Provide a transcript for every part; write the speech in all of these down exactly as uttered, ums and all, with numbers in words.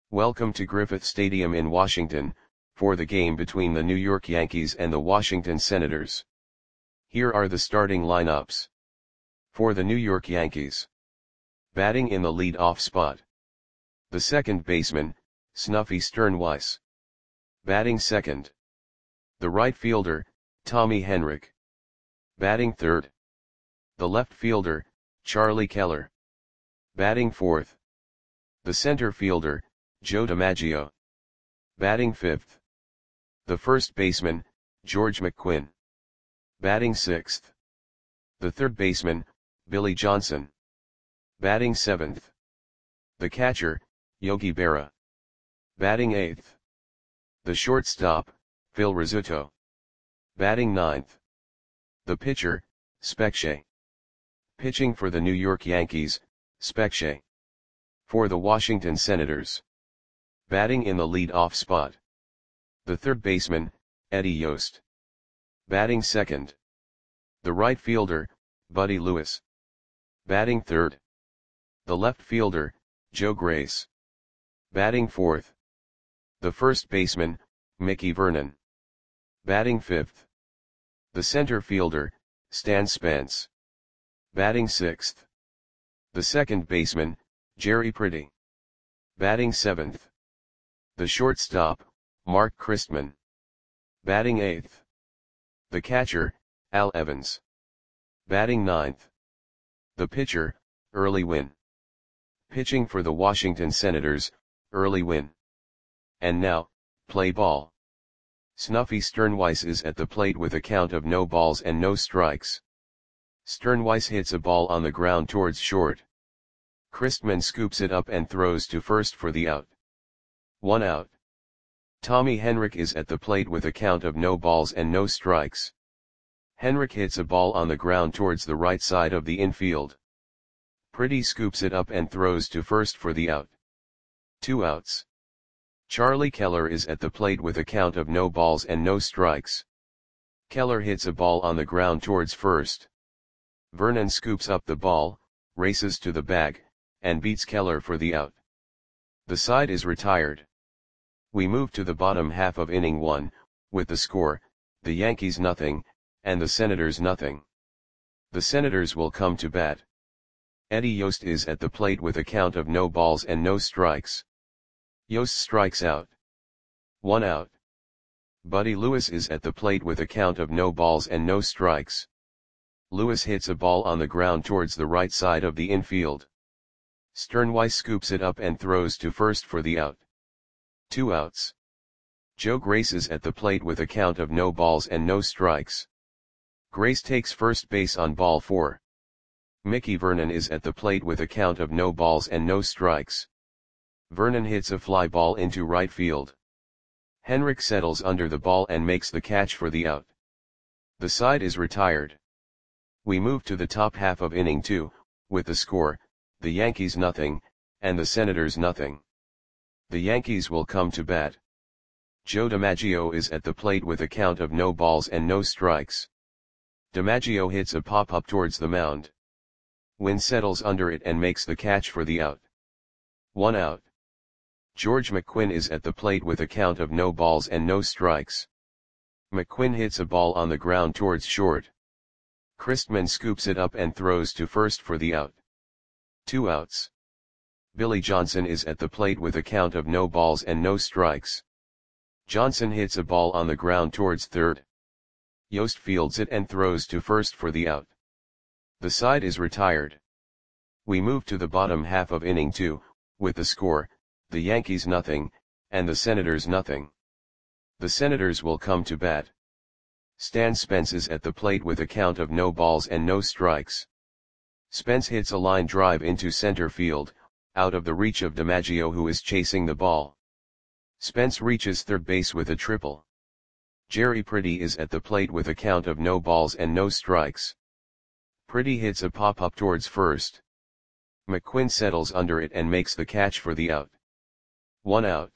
Welcome to Griffith Stadium in Washington, for the game between the New York Yankees and the Washington Senators. Here are the starting lineups. For the New York Yankees. Batting in the lead-off spot. The second baseman, Snuffy Sternweiss. Batting second. The right fielder, Tommy Henrich. Batting third. The left fielder, Charlie Keller. Batting fourth. The center fielder, Joe DiMaggio. Batting fifth. The first baseman, George McQuinn. Batting sixth. The third baseman, Billy Johnson. Batting seventh. The catcher, Yogi Berra. Batting eighth. The shortstop, Phil Rizzuto. Batting ninth. The pitcher, Spec Shea. Pitching for the New York Yankees, Spec Shea. For the Washington Senators. Batting in the lead-off spot. The third baseman, Eddie Yost. Batting second. The right fielder, Buddy Lewis. Batting third. The left fielder, Joe Grace. Batting fourth. The first baseman, Mickey Vernon. Batting fifth. The center fielder, Stan Spence. Batting sixth. The second baseman, Jerry Pretty. Batting seventh. The shortstop, Mark Christman. Batting eighth. The catcher, Al Evans. Batting ninth. The pitcher, Early Wynn. Pitching for the Washington Senators, Early Wynn. And now, play ball. Snuffy Sternweiss is at the plate with a count of no balls and no strikes. Sternweiss hits a ball on the ground towards short. Christman scoops it up and throws to first for the out. One out. Tommy Henrich is at the plate with a count of no balls and no strikes. Henrich hits a ball on the ground towards the right side of the infield. Pretty scoops it up and throws to first for the out. Two outs. Charlie Keller is at the plate with a count of no balls and no strikes. Keller hits a ball on the ground towards first. Vernon scoops up the ball, races to the bag, and beats Keller for the out. The side is retired. We move to the bottom half of inning one, with the score, the Yankees nothing, and the Senators nothing. The Senators will come to bat. Eddie Yost is at the plate with a count of no balls and no strikes. Yost strikes out. One out. Buddy Lewis is at the plate with a count of no balls and no strikes. Lewis hits a ball on the ground towards the right side of the infield. Sternweiss scoops it up and throws to first for the out. Two outs. Joe Grace is at the plate with a count of no balls and no strikes. Grace takes first base on ball four. Mickey Vernon is at the plate with a count of no balls and no strikes. Vernon hits a fly ball into right field. Henrich settles under the ball and makes the catch for the out. The side is retired. We move to the top half of inning two, with the score, the Yankees nothing, and the Senators nothing. The Yankees will come to bat. Joe DiMaggio is at the plate with a count of no balls and no strikes. DiMaggio hits a pop-up towards the mound. Wynn settles under it and makes the catch for the out. One out. George McQuinn is at the plate with a count of no balls and no strikes. McQuinn hits a ball on the ground towards short. Christman scoops it up and throws to first for the out. Two outs. Billy Johnson is at the plate with a count of no balls and no strikes. Johnson hits a ball on the ground towards third. Yost fields it and throws to first for the out. The side is retired. We move to the bottom half of inning two, with the score, the Yankees nothing, and the Senators nothing. The Senators will come to bat. Stan Spence is at the plate with a count of no balls and no strikes. Spence hits a line drive into center field, out of the reach of DiMaggio who is chasing the ball. Spence reaches third base with a triple. Jerry Pretty is at the plate with a count of no balls and no strikes. Pretty hits a pop-up towards first. McQuinn settles under it and makes the catch for the out. One out.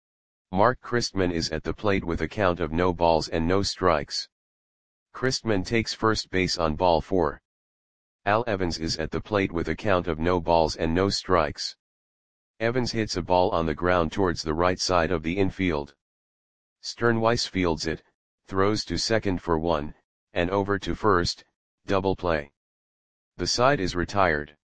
Mark Christman is at the plate with a count of no balls and no strikes. Christman takes first base on ball four. Al Evans is at the plate with a count of no balls and no strikes. Evans hits a ball on the ground towards the right side of the infield. Sternweiss fields it, throws to second for one, and over to first, double play. The side is retired.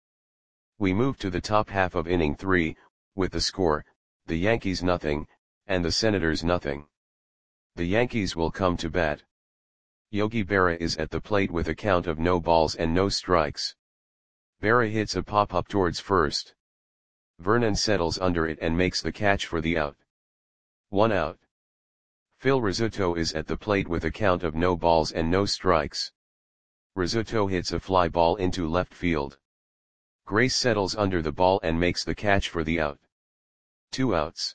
We move to the top half of inning three, with the score, the Yankees nothing, and the Senators nothing. The Yankees will come to bat. Yogi Berra is at the plate with a count of no balls and no strikes. Berra hits a pop-up towards first. Vernon settles under it and makes the catch for the out. One out. Phil Rizzuto is at the plate with a count of no balls and no strikes. Rizzuto hits a fly ball into left field. Grace settles under the ball and makes the catch for the out. Two outs.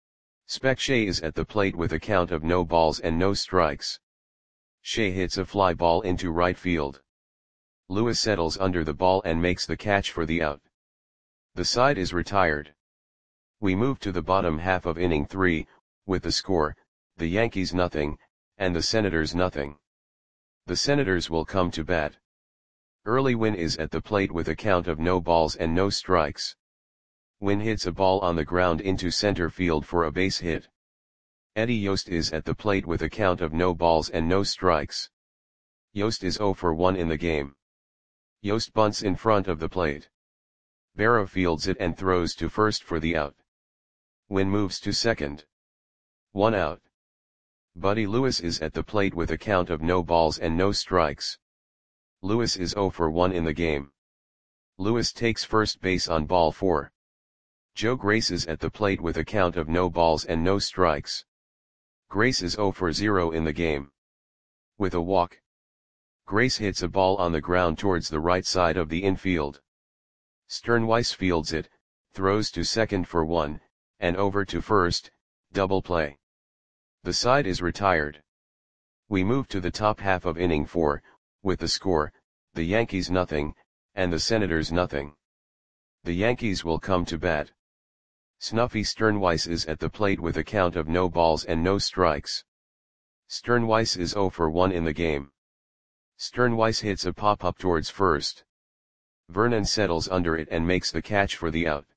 Spec Shea is at the plate with a count of no balls and no strikes. Shea hits a fly ball into right field. Lewis settles under the ball and makes the catch for the out. The side is retired. We move to the bottom half of inning three, with the score, the Yankees nothing, and the Senators nothing. The Senators will come to bat. Early Wynn is at the plate with a count of no balls and no strikes. Wynn hits a ball on the ground into center field for a base hit. Eddie Yost is at the plate with a count of no balls and no strikes. Yost is zero for one in the game. Yost bunts in front of the plate. Berra fields it and throws to first for the out. Wynn moves to second. One out. Buddy Lewis is at the plate with a count of no balls and no strikes. Lewis is zero for one in the game. Lewis takes first base on ball four. Joe Grace is at the plate with a count of no balls and no strikes. Grace is zero for zero in the game. With a walk. Grace hits a ball on the ground towards the right side of the infield. Sternweiss fields it, throws to second for one, and over to first, double play. The side is retired. We move to the top half of inning four, with the score, the Yankees nothing, and the Senators nothing. The Yankees will come to bat. Snuffy Sternweiss is at the plate with a count of no balls and no strikes. Sternweiss is zero for one in the game. Sternweiss hits a pop-up towards first. Vernon settles under it and makes the catch for the out.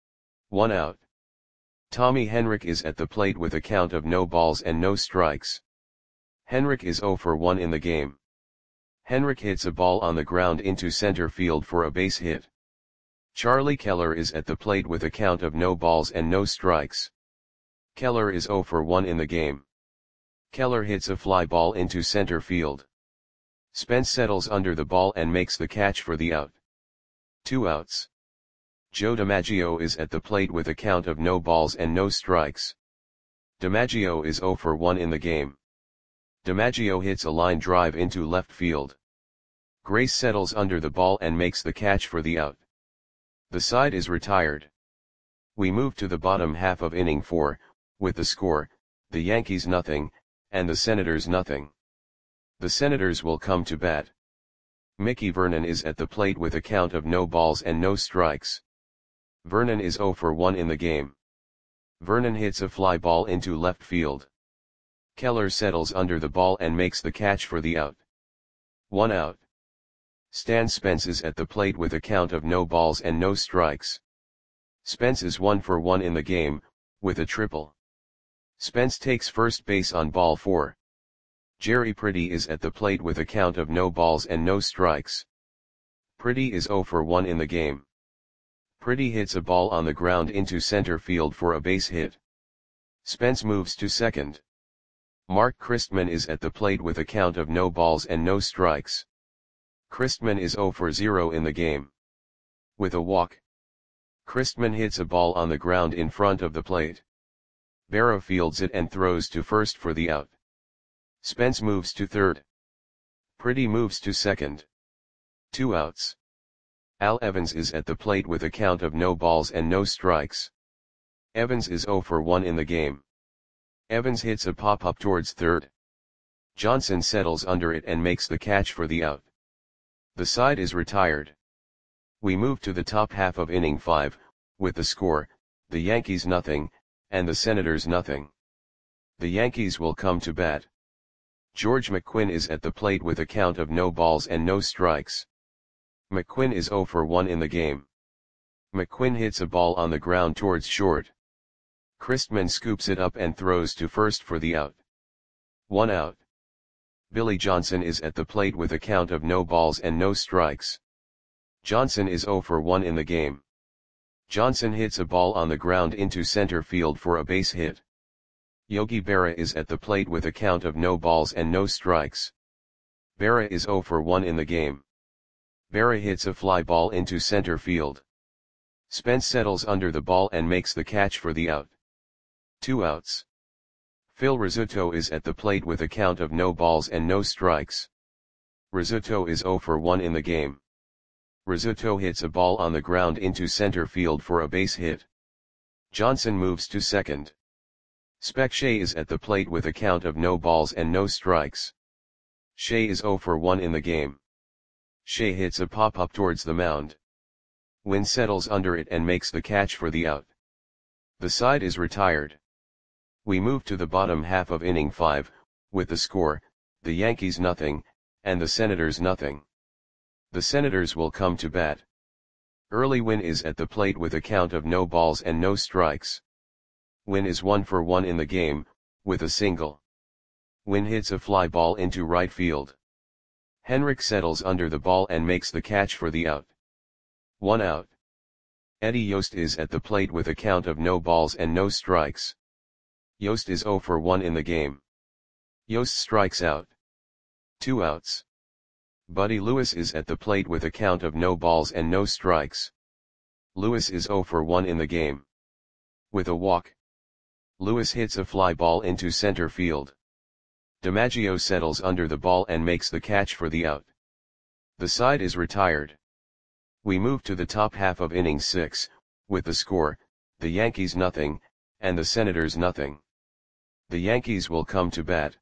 One out. Tommy Henrich is at the plate with a count of no balls and no strikes. Henrich is zero for one in the game. Henrich hits a ball on the ground into center field for a base hit. Charlie Keller is at the plate with a count of no balls and no strikes. Keller is zero for one in the game. Keller hits a fly ball into center field. Spence settles under the ball and makes the catch for the out. Two outs. Joe DiMaggio is at the plate with a count of no balls and no strikes. DiMaggio is zero for one in the game. DiMaggio hits a line drive into left field. Grace settles under the ball and makes the catch for the out. The side is retired. We move to the bottom half of inning four, with the score, the Yankees nothing, and the Senators nothing. The Senators will come to bat. Mickey Vernon is at the plate with a count of no balls and no strikes. Vernon is zero for one in the game. Vernon hits a fly ball into left field. Keller settles under the ball and makes the catch for the out. One out. Stan Spence is at the plate with a count of no balls and no strikes. Spence is one for one in the game, with a triple. Spence takes first base on ball four. Jerry Pretty is at the plate with a count of no balls and no strikes. Pretty is zero for one in the game. Pretty hits a ball on the ground into center field for a base hit. Spence moves to second. Mark Christman is at the plate with a count of no balls and no strikes. Christman is zero for zero in the game. With a walk. Christman hits a ball on the ground in front of the plate. Berra fields it and throws to first for the out. Spence moves to third. Pretty moves to second. Two outs. Al Evans is at the plate with a count of no balls and no strikes. Evans is zero for one in the game. Evans hits a pop-up towards third. Johnson settles under it and makes the catch for the out. The side is retired. We move to the top half of inning five, with the score, the Yankees nothing, and the Senators nothing. The Yankees will come to bat. George McQuinn is at the plate with a count of no balls and no strikes. McQuinn is zero for one in the game. McQuinn hits a ball on the ground towards short. Christman scoops it up and throws to first for the out. One out. Billy Johnson is at the plate with a count of no balls and no strikes. Johnson is zero for one in the game. Johnson hits a ball on the ground into center field for a base hit. Yogi Berra is at the plate with a count of no balls and no strikes. Berra is zero for one in the game. Berra hits a fly ball into center field. Spence settles under the ball and makes the catch for the out. Two outs. Phil Rizzuto is at the plate with a count of no balls and no strikes. Rizzuto is zero for one in the game. Rizzuto hits a ball on the ground into center field for a base hit. Johnson moves to second. Spec Shea is at the plate with a count of no balls and no strikes. Shea is zero for one in the game. Shea hits a pop-up towards the mound. Wynn settles under it and makes the catch for the out. The side is retired. We move to the bottom half of inning five, with the score, the Yankees nothing, and the Senators nothing. The Senators will come to bat. Early Wynn is at the plate with a count of no balls and no strikes. Wynn is one for one in the game, with a single. Wynn hits a fly ball into right field. Henrik settles under the ball and makes the catch for the out. One out. Eddie Yost is at the plate with a count of no balls and no strikes. Yost is zero for one in the game. Yost strikes out. Two outs. Buddy Lewis is at the plate with a count of no balls and no strikes. Lewis is zero for one in the game. With a walk. Lewis hits a fly ball into center field. DiMaggio settles under the ball and makes the catch for the out. The side is retired. We move to the top half of inning six, with the score, the Yankees nothing, and the Senators nothing. The Yankees will come to bat.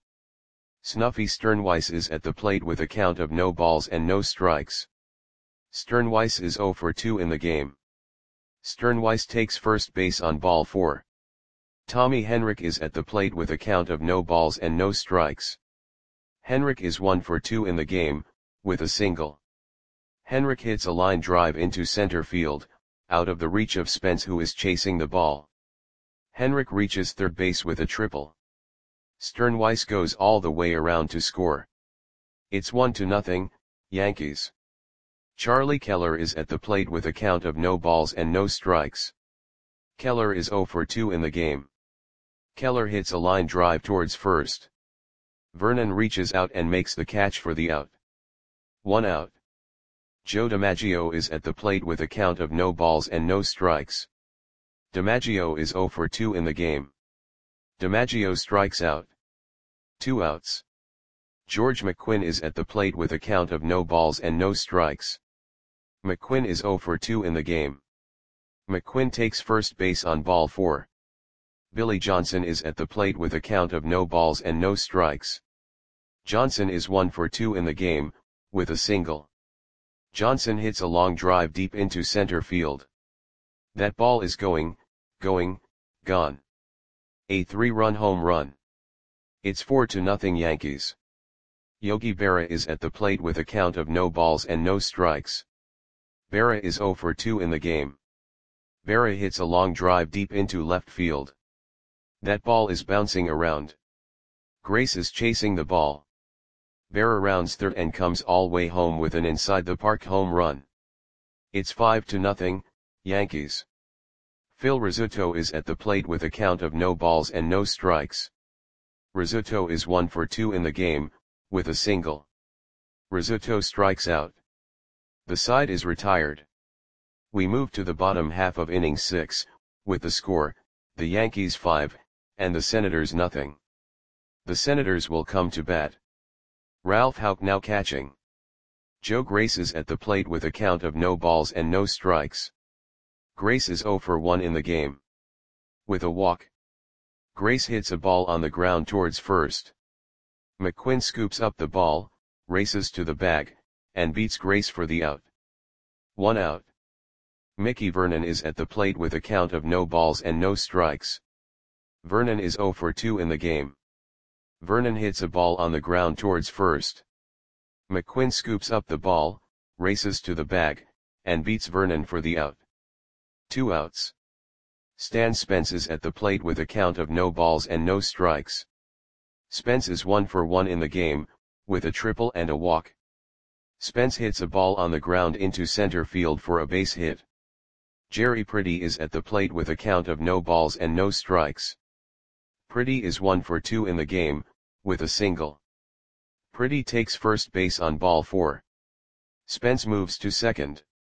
Snuffy Sternweiss is at the plate with a count of no balls and no strikes. Sternweiss is zero for two in the game. Sternweiss takes first base on ball four. Tommy Henrik is at the plate with a count of no balls and no strikes. Henrik is one for two in the game, with a single. Henrik hits a line drive into center field, out of the reach of Spence, who is chasing the ball. Henrik reaches third base with a triple. Sternweiss goes all the way around to score. It's one to nothing, Yankees. Charlie Keller is at the plate with a count of no balls and no strikes. Keller is zero for two in the game. Keller hits a line drive towards first. Vernon reaches out and makes the catch for the out. One out. Joe DiMaggio is at the plate with a count of no balls and no strikes. DiMaggio is zero for two in the game. DiMaggio strikes out. Two outs. George McQuinn is at the plate with a count of no balls and no strikes. McQuinn is zero for two in the game. McQuinn takes first base on ball four. Billy Johnson is at the plate with a count of no balls and no strikes. Johnson is one for two in the game, with a single. Johnson hits a long drive deep into center field. That ball is going, going, gone. A three-run home run. It's four to nothing Yankees. Yogi Berra is at the plate with a count of no balls and no strikes. Berra is zero for two in the game. Berra hits a long drive deep into left field. That ball is bouncing around. Grace is chasing the ball. Berra rounds third and comes all way home with an inside-the-park home run. It's five to nothing, Yankees. Phil Rizzuto is at the plate with a count of no balls and no strikes. Rizzuto is one for two in the game, with a single. Rizzuto strikes out. The side is retired. We move to the bottom half of inning six, with the score, the Yankees five, and the Senators nothing. The Senators will come to bat. Ralph Houck now catching. Joe Grace is at the plate with a count of no balls and no strikes. Grace is zero for one in the game. With a walk. Grace hits a ball on the ground towards first. McQuinn scoops up the ball, races to the bag, and beats Grace for the out. One out. Mickey Vernon is at the plate with a count of no balls and no strikes. Vernon is zero for two in the game. Vernon hits a ball on the ground towards first. McQuinn scoops up the ball, races to the bag, and beats Vernon for the out. Two outs. Stan Spence is at the plate with a count of no balls and no strikes. Spence is one for one in the game, with a triple and a walk. Spence hits a ball on the ground into center field for a base hit. Jerry Pretty is at the plate with a count of no balls and no strikes. Pretty is one for two in the game, with a single. Pretty takes first base on ball four. Spence moves to second.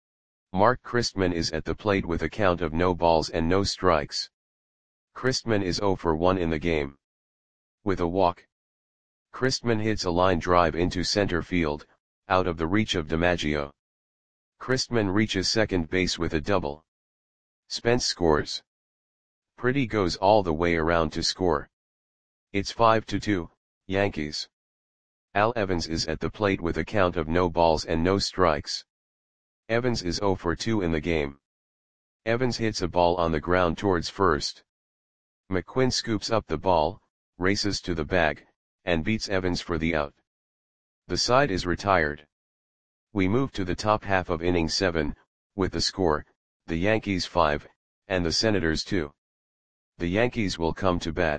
Mark Christman is at the plate with a count of no balls and no strikes. Christman is zero for one in the game. With a walk. Christman hits a line drive into center field, out of the reach of DiMaggio. Christman reaches second base with a double. Spence scores. Pretty goes all the way around to score. It's five to two, Yankees. Al Evans is at the plate with a count of no balls and no strikes. Evans is zero for two in the game. Evans hits a ball on the ground towards first. McQuinn scoops up the ball, races to the bag, and beats Evans for the out. The side is retired. We move to the top half of inning seven, with the score, the Yankees five, and the Senators two. The Yankees will come to bat.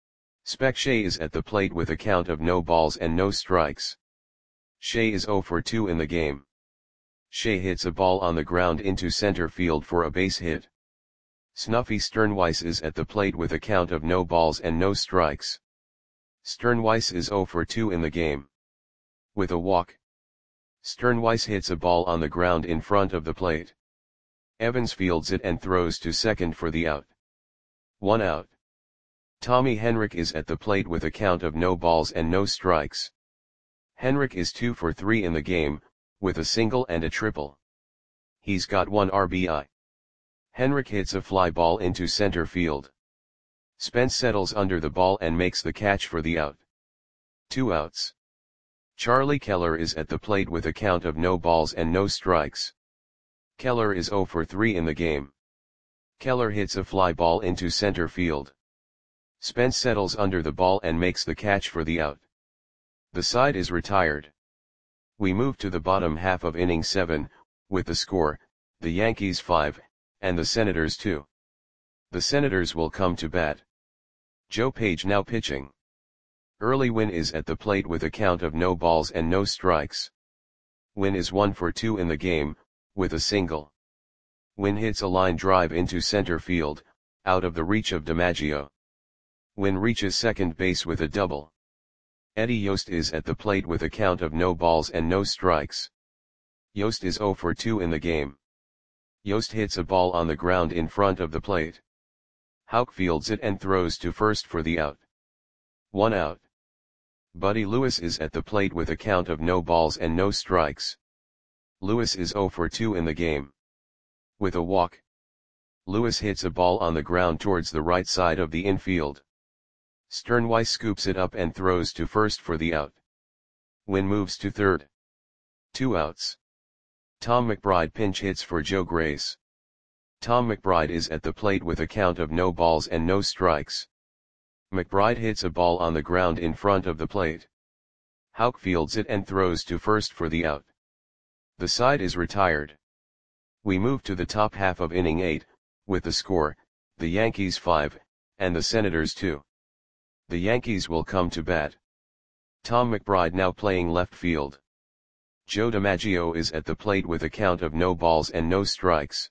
Spec Shea is at the plate with a count of no balls and no strikes. Shea is zero for two in the game. Shea hits a ball on the ground into center field for a base hit. Snuffy Sternweiss is at the plate with a count of no balls and no strikes. Sternweiss is zero for two in the game. With a walk. Sternweiss hits a ball on the ground in front of the plate. Evans fields it and throws to second for the out. One out. Tommy Henrich is at the plate with a count of no balls and no strikes. Henrich is two for three in the game, with a single and a triple. He's got one R B I. Henrich hits a fly ball into center field. Spence settles under the ball and makes the catch for the out. Two outs. Charlie Keller is at the plate with a count of no balls and no strikes. Keller is zero for three in the game. Keller hits a fly ball into center field. Spence settles under the ball and makes the catch for the out. The side is retired. We move to the bottom half of inning seven, with the score, the Yankees five, and the Senators two. The Senators will come to bat. Joe Page now pitching. Early Wynn is at the plate with a count of no balls and no strikes. Wynn is one for two in the game, with a single. Wynn hits a line drive into center field, out of the reach of DiMaggio. Wynn reaches second base with a double. Eddie Yost is at the plate with a count of no balls and no strikes. Yost is zero for two in the game. Yost hits a ball on the ground in front of the plate. Houck fields it and throws to first for the out. One out. Buddy Lewis is at the plate with a count of no balls and no strikes. Lewis is zero for two in the game. With a walk. Lewis hits a ball on the ground towards the right side of the infield. Sternweiss scoops it up and throws to first for the out. Wynn moves to third. Two outs. Tom McBride pinch hits for Joe Grace. Tom McBride is at the plate with a count of no balls and no strikes. McBride hits a ball on the ground in front of the plate. Houck fields it and throws to first for the out. The side is retired. We move to the top half of inning eight, with the score, the Yankees five, and the Senators two. The Yankees will come to bat. Tom McBride now playing left field. Joe DiMaggio is at the plate with a count of no balls and no strikes.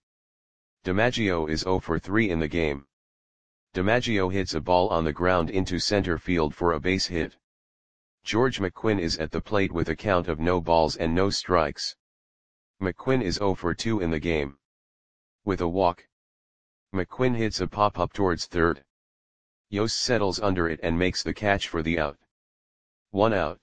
DiMaggio is zero for three in the game. DiMaggio hits a ball on the ground into center field for a base hit. George McQuinn is at the plate with a count of no balls and no strikes. McQuinn is zero for two in the game. With a walk. McQuinn hits a pop-up towards third. Yost settles under it and makes the catch for the out. One out.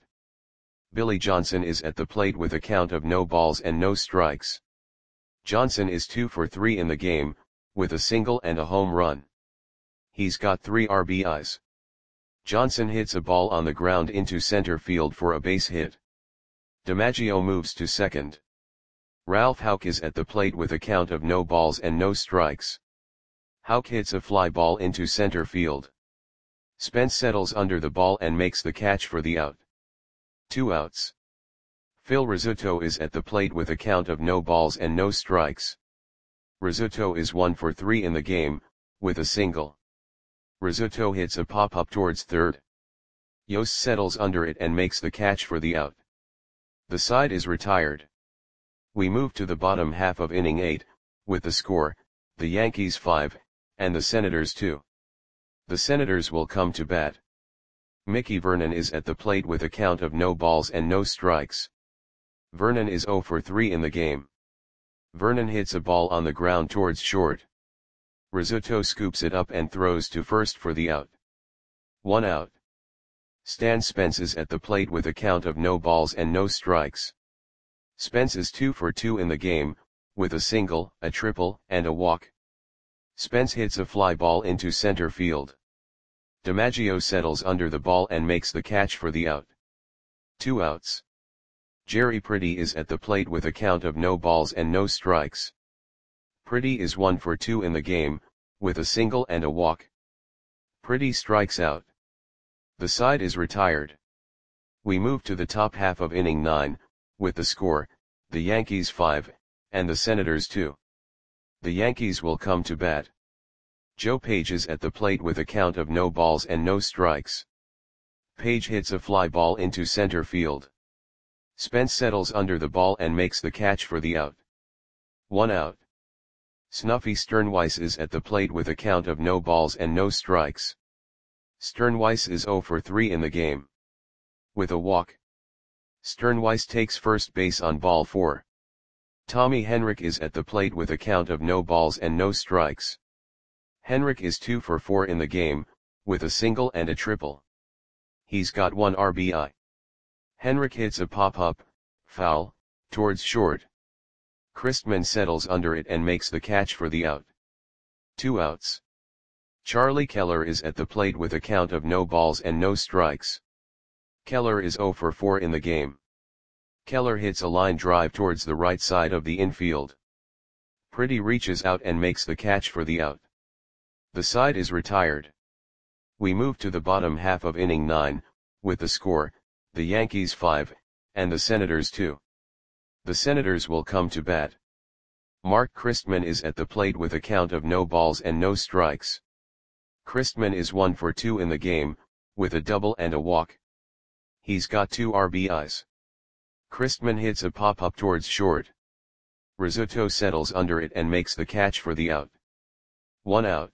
Billy Johnson is at the plate with a count of no balls and no strikes. Johnson is two for three in the game, with a single and a home run. He's got three R B Is. Johnson hits a ball on the ground into center field for a base hit. DiMaggio moves to second. Ralph Houck is at the plate with a count of no balls and no strikes. Houck hits a fly ball into center field. Spence settles under the ball and makes the catch for the out. Two outs. Phil Rizzuto is at the plate with a count of no balls and no strikes. Rizzuto is one for three in the game, with a single. Rizzuto hits a pop-up towards third. Yost settles under it and makes the catch for the out. The side is retired. We move to the bottom half of inning eight, with the score, the Yankees five, and the Senators two. The Senators will come to bat. Mickey Vernon is at the plate with a count of no balls and no strikes. Vernon is zero for three in the game. Vernon hits a ball on the ground towards short. Rizzuto scoops it up and throws to first for the out. One out. Stan Spence is at the plate with a count of no balls and no strikes. Spence is two for two in the game, with a single, a triple, and a walk. Spence hits a fly ball into center field. DiMaggio settles under the ball and makes the catch for the out. Two outs. Jerry Pretty is at the plate with a count of no balls and no strikes. Pretty is one for two in the game, with a single and a walk. Pretty strikes out. The side is retired. We move to the top half of inning nine, with the score, the Yankees five, and the Senators two. The Yankees will come to bat. Joe Page is at the plate with a count of no balls and no strikes. Page hits a fly ball into center field. Spence settles under the ball and makes the catch for the out. One out. Snuffy Sternweiss is at the plate with a count of no balls and no strikes. Sternweiss is zero for three in the game. With a walk. Sternweiss takes first base on ball four. Tommy Henrich is at the plate with a count of no balls and no strikes. Henrich is two for four in the game, with a single and a triple. He's got one R B I. Henrich hits a pop-up, foul, towards short. Christman settles under it and makes the catch for the out. Two outs. Charlie Keller is at the plate with a count of no balls and no strikes. Keller is zero for four in the game. Keller hits a line drive towards the right side of the infield. Pretty reaches out and makes the catch for the out. The side is retired. We move to the bottom half of inning nine, with the score, the Yankees five, and the Senators two. The Senators will come to bat. Mark Christman is at the plate with a count of no balls and no strikes. Christman is one for two in the game, with a double and a walk. He's got two R B Is. Christman hits a pop-up towards short. Rizzuto settles under it and makes the catch for the out. One out.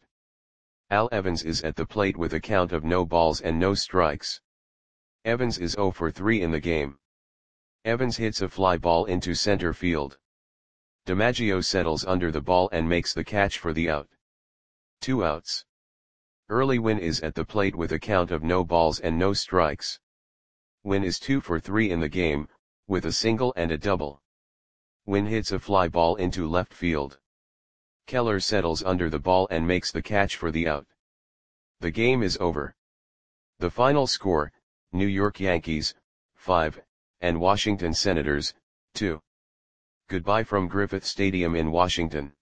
Al Evans is at the plate with a count of no balls and no strikes. Evans is zero for three in the game. Evans hits a fly ball into center field. DiMaggio settles under the ball and makes the catch for the out. Two outs. Early Wynn is at the plate with a count of no balls and no strikes. Wynn is two for three in the game, with a single and a double. Wynn hits a fly ball into left field. Keller settles under the ball and makes the catch for the out. The game is over. The final score, New York Yankees, five, and Washington Senators, two. Goodbye from Griffith Stadium in Washington.